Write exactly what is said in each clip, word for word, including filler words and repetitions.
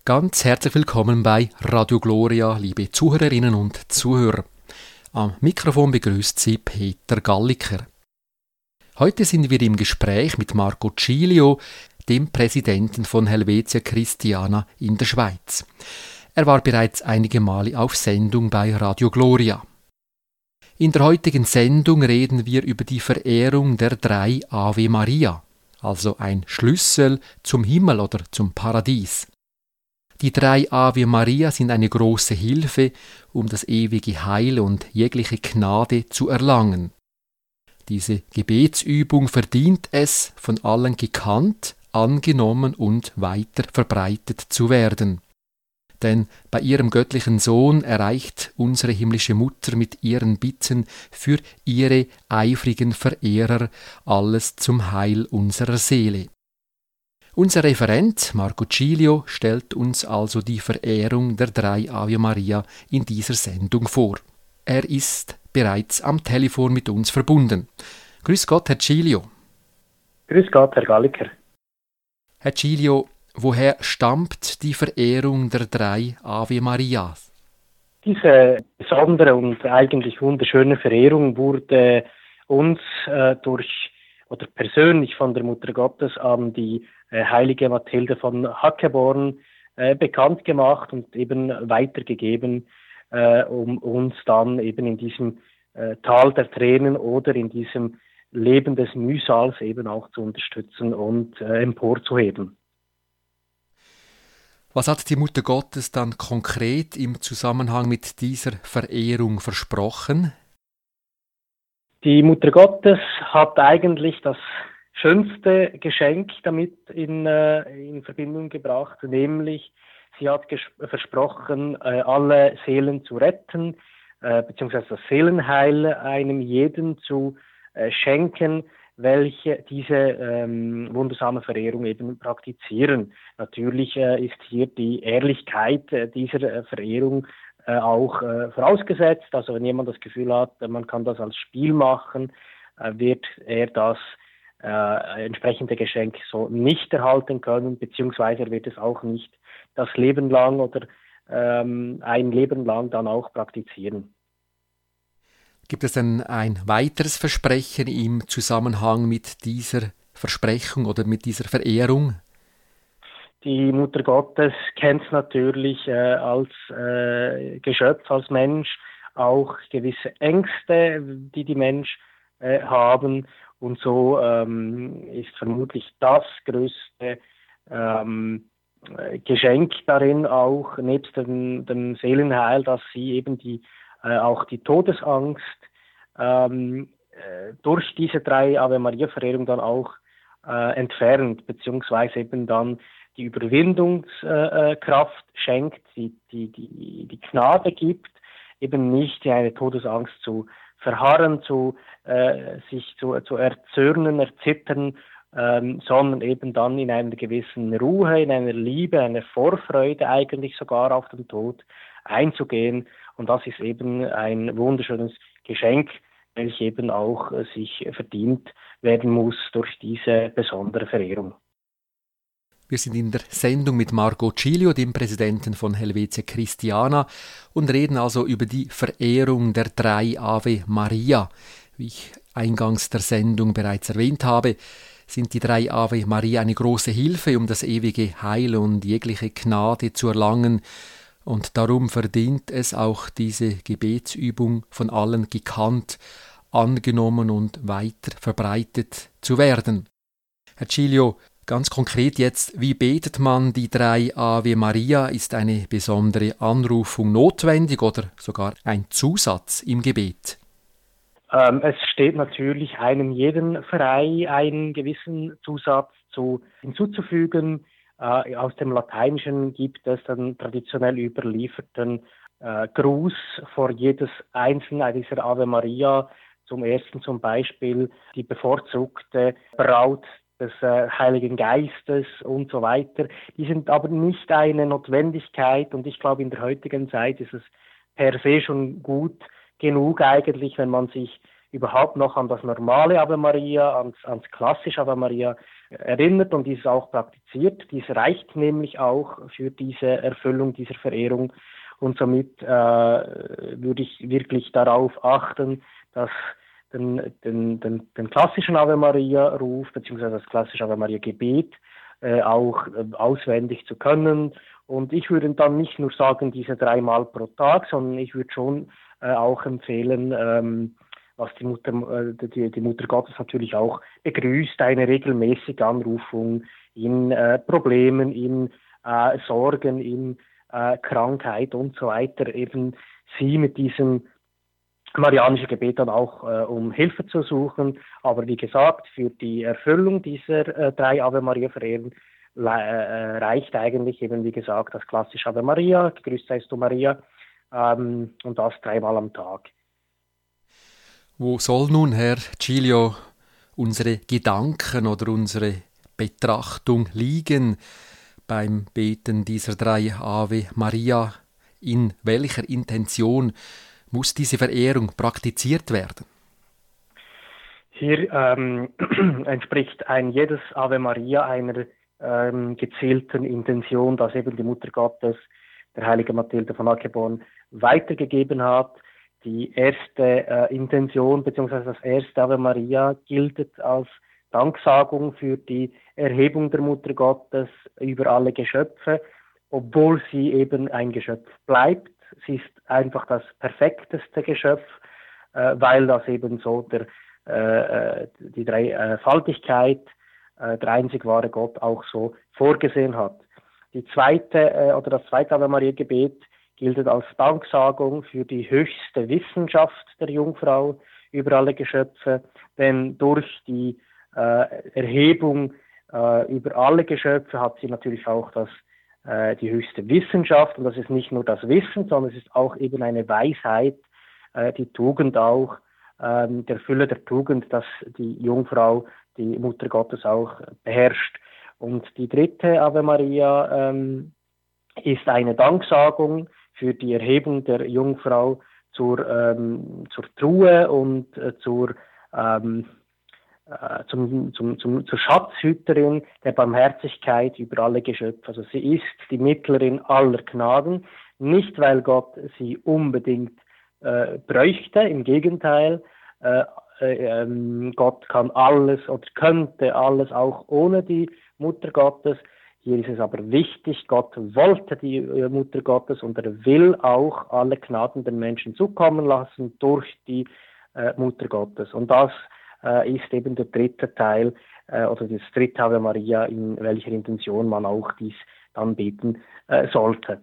Ganz herzlich willkommen bei Radio Gloria, liebe Zuhörerinnen und Zuhörer. Am Mikrofon begrüßt Sie Peter Galliker. Heute sind wir im Gespräch mit Marco Giglio, dem Präsidenten von Helvetia Christiana in der Schweiz. Er war bereits einige Male auf Sendung bei Radio Gloria. In der heutigen Sendung reden wir über die Verehrung der drei Ave Maria, also ein Schlüssel zum Himmel oder zum Paradies. Die drei Ave Maria sind eine große Hilfe, um das ewige Heil und jegliche Gnade zu erlangen. Diese Gebetsübung verdient es, von allen gekannt, angenommen und weiter verbreitet zu werden. Denn bei ihrem göttlichen Sohn erreicht unsere himmlische Mutter mit ihren Bitten für ihre eifrigen Verehrer alles zum Heil unserer Seele. Unser Referent Marco Giglio stellt uns also die Verehrung der drei Ave Maria in dieser Sendung vor. Er ist bereits am Telefon mit uns verbunden. Grüß Gott, Herr Giglio. Grüß Gott, Herr Galliker. Herr Giglio, woher stammt die Verehrung der drei Ave Marias? Diese besondere und eigentlich wunderschöne Verehrung wurde uns äh, durch oder persönlich von der Mutter Gottes an die äh, heilige Mathilde von Hackeborn äh, bekannt gemacht und eben weitergegeben, äh, um uns dann eben in diesem äh, Tal der Tränen oder in diesem Leben des Mühsals eben auch zu unterstützen und äh, emporzuheben. Was hat die Mutter Gottes dann konkret im Zusammenhang mit dieser Verehrung versprochen? Die Mutter Gottes hat eigentlich das schönste Geschenk damit in, äh, in Verbindung gebracht, nämlich sie hat ges- versprochen, äh, alle Seelen zu retten, äh, beziehungsweise das Seelenheil einem jeden zu äh, schenken, welche diese ähm, wundersame Verehrung eben praktizieren. Natürlich äh, ist hier die Ehrlichkeit äh, dieser äh, Verehrung äh, auch äh, vorausgesetzt. Also wenn jemand das Gefühl hat, man kann das als Spiel machen, äh, wird er das äh, entsprechende Geschenk so nicht erhalten können, beziehungsweise er wird es auch nicht das Leben lang oder ähm, ein Leben lang dann auch praktizieren. Gibt es denn ein weiteres Versprechen im Zusammenhang mit dieser Versprechung oder mit dieser Verehrung? Die Mutter Gottes kennt natürlich äh, als äh, Geschöpf, als Mensch auch gewisse Ängste, die die Mensch äh, haben. Und so ähm, ist vermutlich das größte ähm, Geschenk darin auch, nebst dem, dem Seelenheil, dass sie eben die äh, auch die Todesangst ähm, äh, durch diese drei Ave Maria Verehrung dann auch äh, entfernt, beziehungsweise eben dann die Überwindungskraft äh, schenkt, die, die, die, die Gnade gibt, eben nicht in eine Todesangst zu verharren, zu äh, sich zu, zu erzürnen, erzittern, ähm, sondern eben dann in einer gewissen Ruhe, in einer Liebe, einer Vorfreude eigentlich sogar auf den Tod einzugehen. Und das ist eben ein wunderschönes Geschenk, welches eben auch äh, sich verdient werden muss durch diese besondere Verehrung. Wir sind in der Sendung mit Marco Giglio, dem Präsidenten von Helvetia Christiana, und reden also über die Verehrung der drei Ave Maria. Wie ich eingangs der Sendung bereits erwähnt habe, sind die drei Ave Maria eine große Hilfe, um das ewige Heil und jegliche Gnade zu erlangen. Und darum verdient es auch diese Gebetsübung von allen gekannt, angenommen und weiter verbreitet zu werden. Herr Giglio, ganz konkret jetzt, wie betet man die drei Ave Maria? Ist eine besondere Anrufung notwendig oder sogar ein Zusatz im Gebet? Ähm, es steht natürlich einem jeden frei, einen gewissen Zusatz zu, hinzuzufügen. Äh, aus dem Lateinischen gibt es dann traditionell überlieferten äh, Gruß vor jedes einzelne dieser Ave Maria. Zum ersten zum Beispiel die bevorzugte Braut des äh, Heiligen Geistes und so weiter. Die sind aber nicht eine Notwendigkeit und ich glaube, in der heutigen Zeit ist es per se schon gut genug eigentlich, wenn man sich überhaupt noch an das normale Ave Maria, ans, ans klassische Ave Maria erinnert und dieses auch praktiziert. Dies reicht nämlich auch für diese Erfüllung dieser Verehrung und somit äh, würde ich wirklich darauf achten, dass den, den, den, den klassischen Ave Maria Ruf bzw. das klassische Ave Maria Gebet äh, auch äh, auswendig zu können. Und ich würde dann nicht nur sagen, diese dreimal pro Tag, sondern ich würde schon äh, auch empfehlen, ähm, was die Mutter, äh, die, die Mutter Gottes natürlich auch begrüßt, eine regelmäßige Anrufung in äh, Problemen, in äh, Sorgen, in äh, Krankheit und so weiter, eben sie mit diesem marianischen Gebet dann auch äh, um Hilfe zu suchen. Aber wie gesagt, für die Erfüllung dieser äh, drei Ave Maria Verehrungen äh, reicht eigentlich eben, wie gesagt, das klassische Ave Maria, gegrüßt seist du Maria, ähm, und das dreimal am Tag. Wo soll nun, Herr Giglio, unsere Gedanken oder unsere Betrachtung liegen beim Beten dieser drei Ave Maria? In welcher Intention muss diese Verehrung praktiziert werden? Hier ähm, entspricht ein jedes Ave Maria einer ähm, gezielten Intention, dass eben die Mutter Gottes, der heilige Mathilde von Ackeborn, weitergegeben hat. Die erste äh, Intention bzw. das erste Ave Maria gilt als Danksagung für die Erhebung der Mutter Gottes über alle Geschöpfe, obwohl sie eben ein Geschöpf bleibt. Sie ist einfach das perfekteste Geschöpf, äh, weil das eben so der, äh, die Dreifaltigkeit, äh, der einzig wahre Gott auch so vorgesehen hat. Die zweite äh, oder das zweite Ave Maria Gebet gilt als Danksagung für die höchste Wissenschaft der Jungfrau über alle Geschöpfe, denn durch die äh, Erhebung äh, über alle Geschöpfe hat sie natürlich auch das, äh, die höchste Wissenschaft, und das ist nicht nur das Wissen, sondern es ist auch eben eine Weisheit, äh, die Tugend auch, äh, der Fülle der Tugend, dass die Jungfrau, die Mutter Gottes auch beherrscht. Und die dritte Ave Maria ähm, ist eine Danksagung für die Erhebung der Jungfrau zur, ähm, zur Truhe und äh, zur, ähm, äh, zum, zum, zum, zur Schatzhüterin der Barmherzigkeit über alle Geschöpfe. Also sie ist die Mittlerin aller Gnaden, nicht weil Gott sie unbedingt äh, bräuchte, im Gegenteil, äh, äh, ähm, Gott kann alles oder könnte alles auch ohne die Mutter Gottes. Hier ist es aber wichtig, Gott wollte die äh, Mutter Gottes und er will auch alle Gnaden den Menschen zukommen lassen durch die äh, Mutter Gottes. Und das äh, ist eben der dritte Teil äh, oder das dritte Ave Maria, in welcher Intention man auch dies dann beten äh, sollte.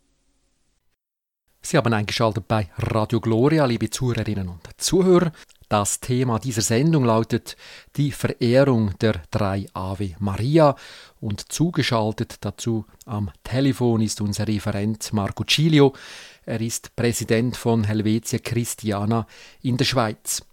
Sie haben eingeschaltet bei Radio Gloria, liebe Zuhörerinnen und Zuhörer. Das Thema dieser Sendung lautet die Verehrung der drei Ave Maria und zugeschaltet dazu am Telefon ist unser Referent Marco Giglio. Er ist Präsident von Helvetia Christiana in der Schweiz.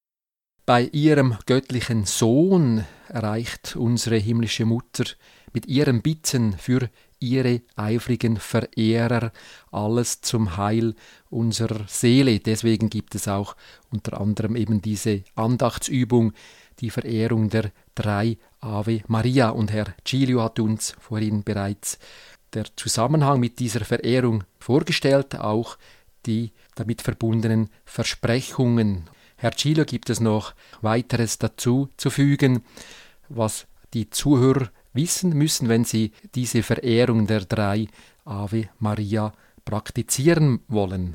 Bei ihrem göttlichen Sohn erreicht unsere himmlische Mutter mit ihrem Bitten für ihre eifrigen Verehrer alles zum Heil unserer Seele. Deswegen gibt es auch unter anderem eben diese Andachtsübung, die Verehrung der drei Ave Maria. Und Herr Giglio hat uns vorhin bereits der Zusammenhang mit dieser Verehrung vorgestellt, auch die damit verbundenen Versprechungen. Herr Giglio, gibt es noch weiteres dazu zu fügen, was die Zuhörer wissen müssen, wenn sie diese Verehrung der drei Ave Maria praktizieren wollen?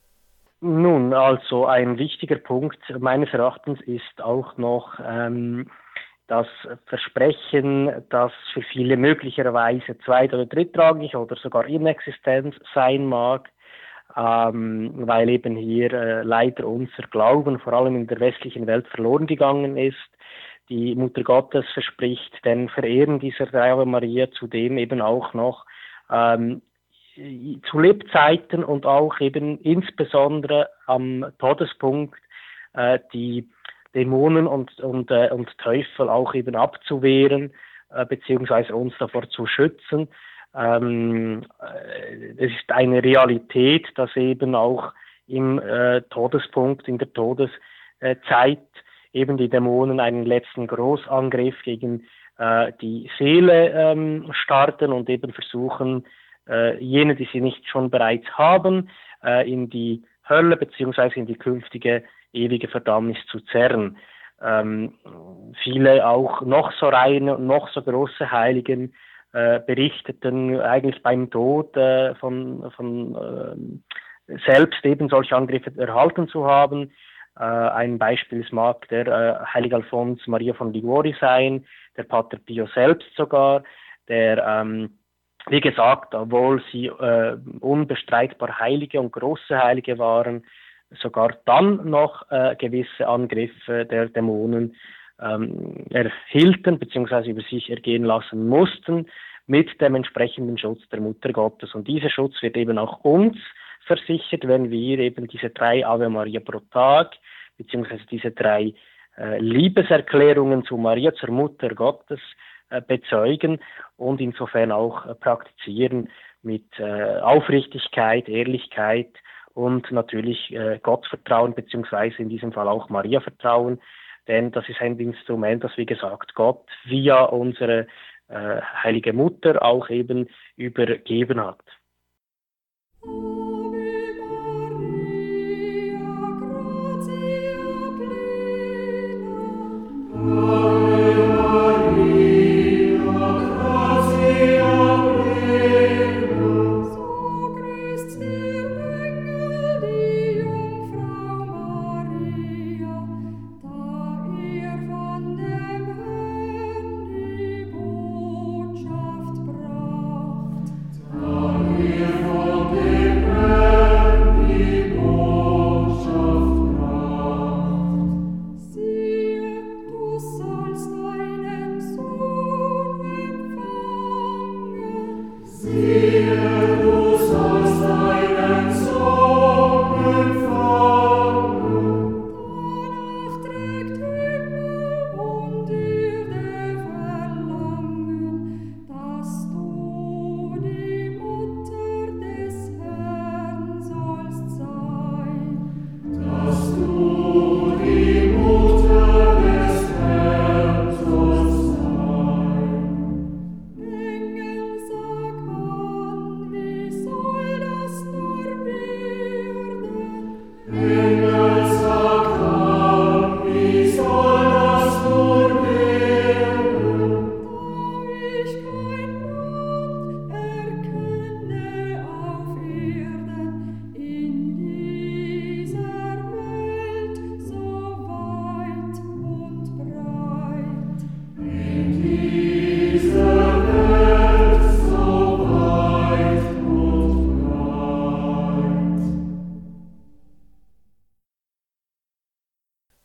Nun, also ein wichtiger Punkt meines Erachtens ist auch noch ähm, das Versprechen, das für viele möglicherweise zweit- oder drittrangig oder sogar inexistent sein mag, ähm, weil eben hier äh, leider unser Glauben vor allem in der westlichen Welt verloren gegangen ist. Die Mutter Gottes verspricht den Verehren dieser drei Ave Maria zudem eben auch noch ähm, zu Lebzeiten und auch eben insbesondere am Todespunkt äh, die Dämonen und, und, äh, und Teufel auch eben abzuwehren, äh, beziehungsweise uns davor zu schützen. Ähm, äh, es ist eine Realität, dass eben auch im äh, Todespunkt, in der Todeszeit eben die Dämonen einen letzten Großangriff gegen äh, die Seele ähm, starten und eben versuchen, äh, jene, die sie nicht schon bereits haben, äh, in die Hölle beziehungsweise in die künftige ewige Verdammnis zu zerren. Ähm, viele auch noch so reine und noch so große Heiligen äh, berichteten eigentlich beim Tod äh, von, von äh, selbst eben solche Angriffe erhalten zu haben. Äh, ein Beispiel mag der äh, Heilige Alphons Maria von Liguori sein, der Pater Pio selbst sogar, der, ähm, wie gesagt, obwohl sie äh, unbestreitbar Heilige und große Heilige waren, sogar dann noch äh, gewisse Angriffe der Dämonen ähm, erhielten bzw. über sich ergehen lassen mussten mit dem entsprechenden Schutz der Mutter Gottes. Und dieser Schutz wird eben auch uns versichert, wenn wir eben diese drei Ave Maria pro Tag beziehungsweise diese drei äh, Liebeserklärungen zu Maria, zur Mutter Gottes, äh, bezeugen und insofern auch äh, praktizieren mit äh, Aufrichtigkeit, Ehrlichkeit und natürlich äh, Gottvertrauen beziehungsweise in diesem Fall auch Maria Vertrauen, denn das ist ein Instrument, das wie gesagt Gott via unsere äh, heilige Mutter auch eben übergeben hat. Sollst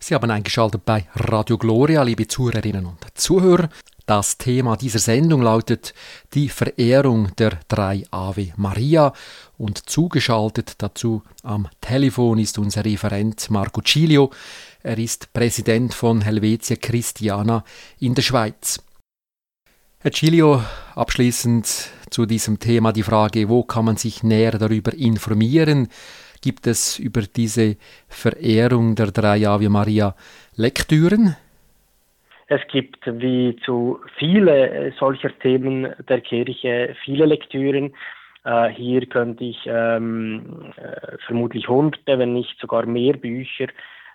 Sie haben eingeschaltet bei Radio Gloria, liebe Zuhörerinnen und Zuhörer. Das Thema dieser Sendung lautet die Verehrung der drei Ave Maria und zugeschaltet dazu am Telefon ist unser Referent Marco Giglio. Er ist Präsident von Helvetia Christiana in der Schweiz. Herr Giglio, abschließend zu diesem Thema die Frage, wo kann man sich näher darüber informieren? Gibt es über diese Verehrung der drei Ave Maria Lektüren? Es gibt wie zu viele solcher Themen der Kirche viele Lektüren. Äh, hier könnte ich ähm, äh, vermutlich hunderte, wenn nicht sogar mehr Bücher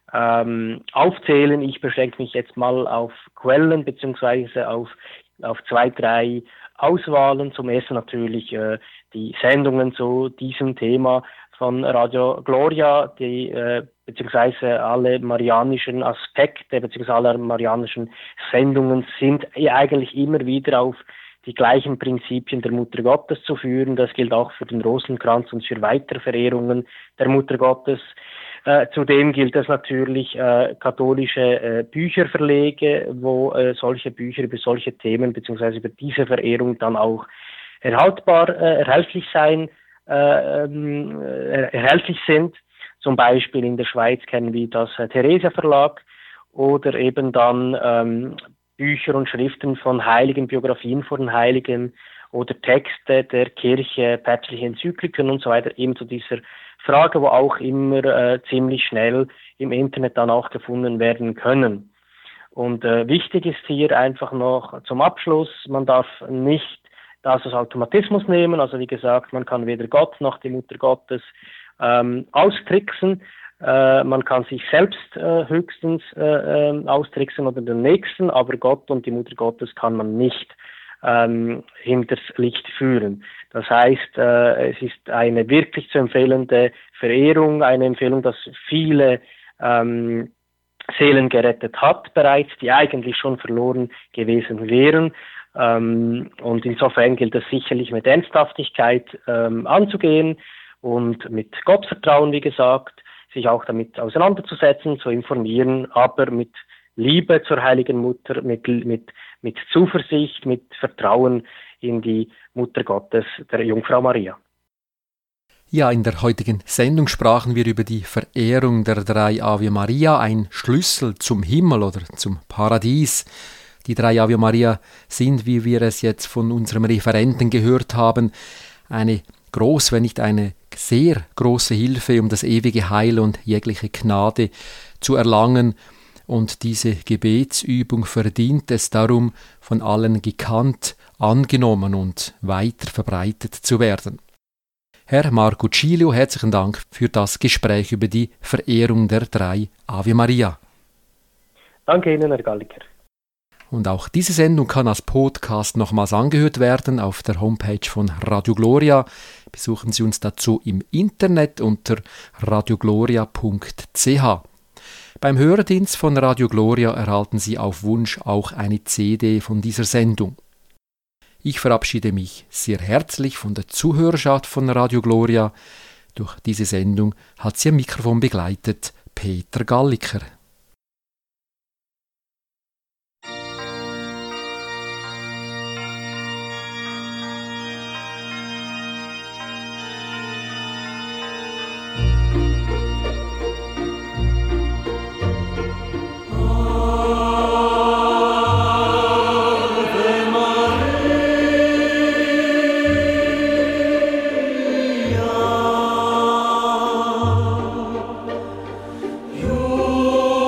ähm, aufzählen. Ich beschränke mich jetzt mal auf Quellen beziehungsweise auf, auf zwei, drei Auswahlen. Zum ersten natürlich äh, die Sendungen zu diesem Thema von Radio Gloria, die äh, beziehungsweise alle marianischen Aspekte beziehungsweise alle marianischen Sendungen sind eigentlich immer wieder auf die gleichen Prinzipien der Mutter Gottes zu führen. Das gilt auch für den Rosenkranz und für weitere Verehrungen der Mutter Gottes. Äh, zudem gilt es natürlich äh, katholische äh, Bücherverlege, wo äh, solche Bücher über solche Themen beziehungsweise über diese Verehrung dann auch erhaltbar, äh, erhältlich sein Äh, äh, erhältlich sind. Zum Beispiel in der Schweiz kennen wir das äh, Theresia Verlag oder eben dann ähm, Bücher und Schriften von Heiligen, Biografien von Heiligen oder Texte der Kirche, päpstliche Enzykliken und so weiter, eben zu dieser Frage, wo auch immer äh, ziemlich schnell im Internet dann auch gefunden werden können. Und äh, wichtig ist hier einfach noch zum Abschluss, man darf nicht das als Automatismus nehmen. Also wie gesagt, man kann weder Gott noch die Mutter Gottes ähm, austricksen. Äh, man kann sich selbst äh, höchstens äh, äh, austricksen oder den Nächsten, aber Gott und die Mutter Gottes kann man nicht ähm, hinters Licht führen. Das heißt, äh, es ist eine wirklich zu empfehlende Verehrung, eine Empfehlung, dass viele ähm, Seelen gerettet hat bereits, die eigentlich schon verloren gewesen wären. Ähm, und insofern gilt es sicherlich mit Ernsthaftigkeit ähm, anzugehen und mit Gottvertrauen, wie gesagt, sich auch damit auseinanderzusetzen, zu informieren, aber mit Liebe zur Heiligen Mutter, mit, mit, mit Zuversicht, mit Vertrauen in die Mutter Gottes, der Jungfrau Maria. Ja, in der heutigen Sendung sprachen wir über die Verehrung der drei Ave Maria, ein Schlüssel zum Himmel oder zum Paradies. Die drei Ave Maria sind, wie wir es jetzt von unserem Referenten gehört haben, eine groß, wenn nicht eine sehr große Hilfe, um das ewige Heil und jegliche Gnade zu erlangen. Und diese Gebetsübung verdient es darum, von allen gekannt, angenommen und weiter verbreitet zu werden. Herr Marco Giglio, herzlichen Dank für das Gespräch über die Verehrung der drei Ave Maria. Danke Ihnen, Herr Galliker. Und auch diese Sendung kann als Podcast nochmals angehört werden auf der Homepage von Radio Gloria. Besuchen Sie uns dazu im Internet unter radiogloria punkt c h. Beim Hörerdienst von Radio Gloria erhalten Sie auf Wunsch auch eine C D von dieser Sendung. Ich verabschiede mich sehr herzlich von der Zuhörerschaft von Radio Gloria. Durch diese Sendung hat Sie am Mikrofon begleitet Peter Galliker. You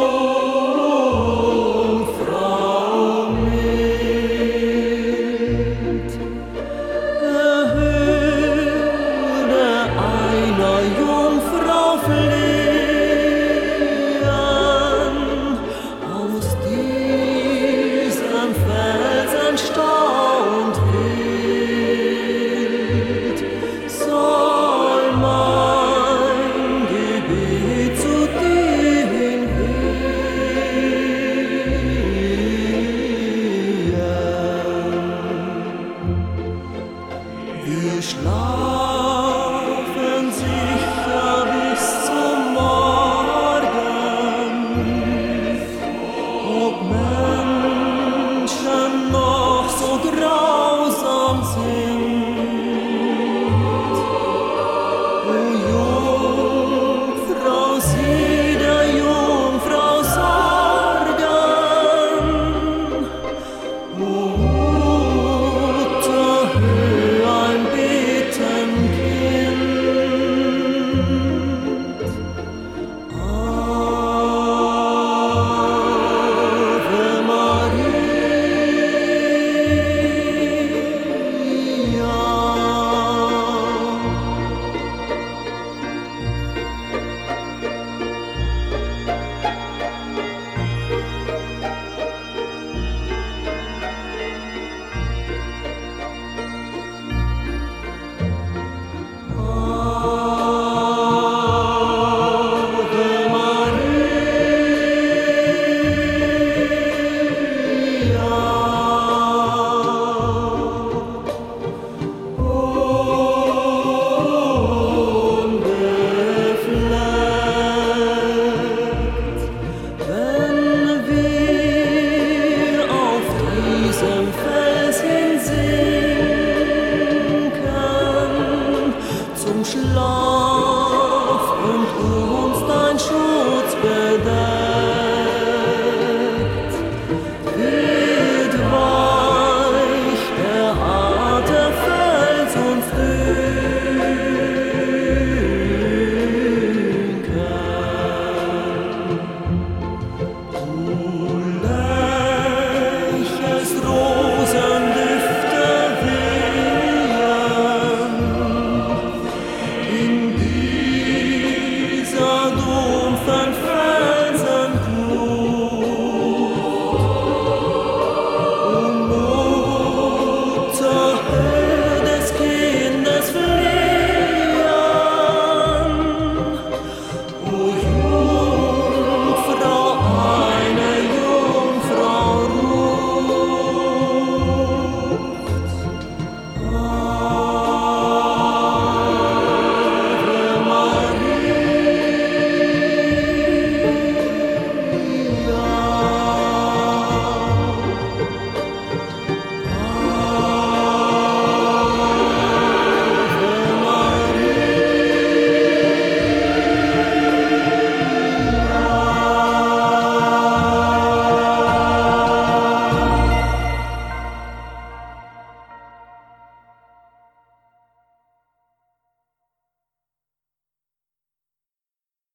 Wenn wir auf diesem Feld